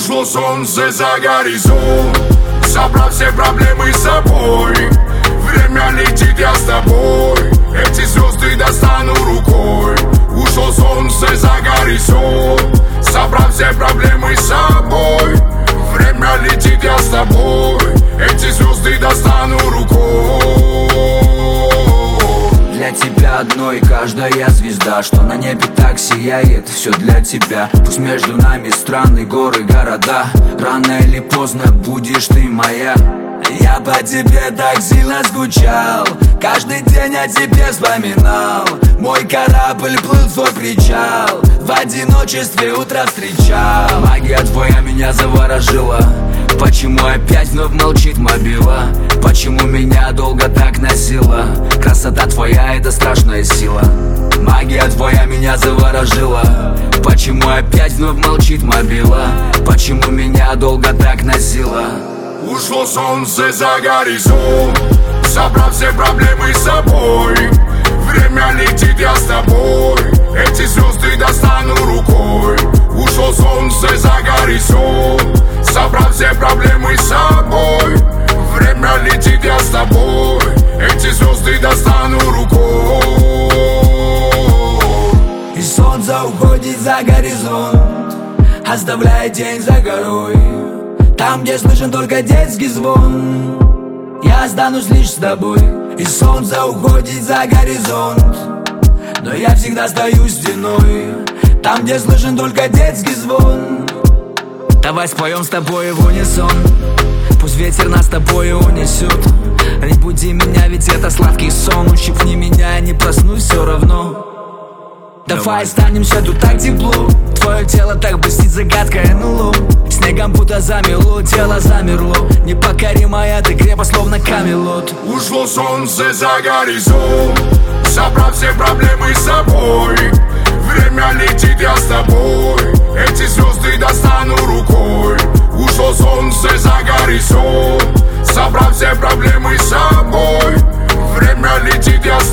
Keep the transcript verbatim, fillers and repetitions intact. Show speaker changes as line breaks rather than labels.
Ушло солнце за горизонт, собрав все проблемы с собой. Время летит, я с тобой, эти звезды достану рукой. Ушло солнце за горизонт, собрав все проблемы с собой. Время летит, я с тобой, эти звезды достану рукой.
Для тебя одной каждая звезда, что на небе так сияет, все для тебя. Пусть между нами страны, горы, города, рано или поздно будешь ты моя. Я по тебе так сильно скучал, каждый день о тебе вспоминал. Мой корабль плыл в твой причал, в одиночестве утро встречал. Магия твоя меня заворожила, почему опять вновь молчит мобила? Почему меня долго так носила? Красота твоя — это страшная сила. Магия твоя меня заворожила, почему опять вновь молчит мобила? Почему меня долго так носила?
Ушло солнце за горизонт, собрав все проблемы с собой. Время летит, я с тобой, эти звезды достану рукой. Ушло солнце за горизонт, собрав все проблемы с собой. Время летит, я с тобой, эти звезды достану рукой.
И солнце уходит за горизонт, оставляя тень за горой. Там, где слышен только детский звон, я останусь лишь с тобой. И солнце уходит за горизонт, но я всегда стою стеной. Там, где слышен только детский звон. Давай споем с тобой в унисон, пусть ветер нас с тобой унесет. Не буди меня, ведь это сладкий сон. Ущипни меня, я не проснусь все равно. Давай останемся, тут так тепло. Твое тело так блестит загадкой эн эл о. Снегом будто замело, тело замерло. Непокоримая ты крепость, словно Камелот.
Ушло солнце за горизонт, собрав все проблемы с собой. Время летит, я с тобой, эти звезды достану рукой. Ушло солнце за горизонт, собрав все проблемы с собой. Время летит, я с